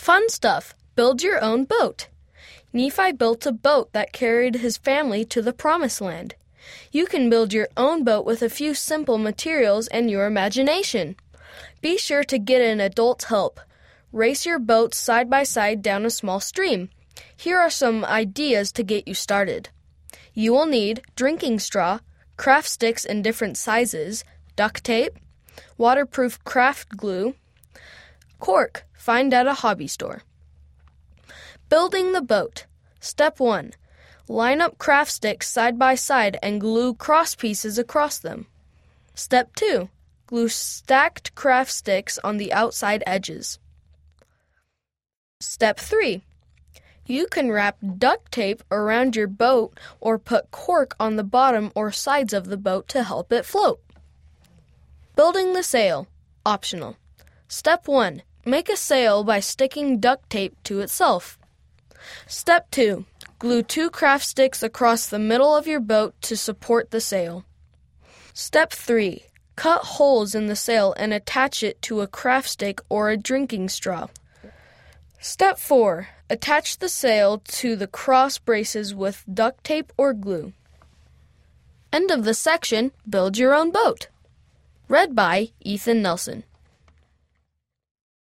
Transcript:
Fun stuff. Build your own boat. Nephi built a boat that carried his family to the Promised Land. You can build your own boat with a few simple materials and your imagination. Be sure to get an adult's help. Race your boats side by side down a small stream. Here are some ideas to get you started. You will need drinking straw, craft sticks in different sizes, duct tape, waterproof craft glue, cork, find at a hobby store. Building the boat. Step 1. Line up craft sticks side by side and glue cross pieces across them. Step 2. Glue stacked craft sticks on the outside edges. Step 3. You can wrap duct tape around your boat or put cork on the bottom or sides of the boat to help it float. Building the sail. Optional. Step 1. Make a sail by sticking duct tape to itself. Step 2. Glue 2 craft sticks across the middle of your boat to support the sail. Step 3. Cut holes in the sail and attach it to a craft stick or a drinking straw. Step 4. Attach the sail to the cross braces with duct tape or glue. End of the section. Build your own boat. Read by Ethan Nelson.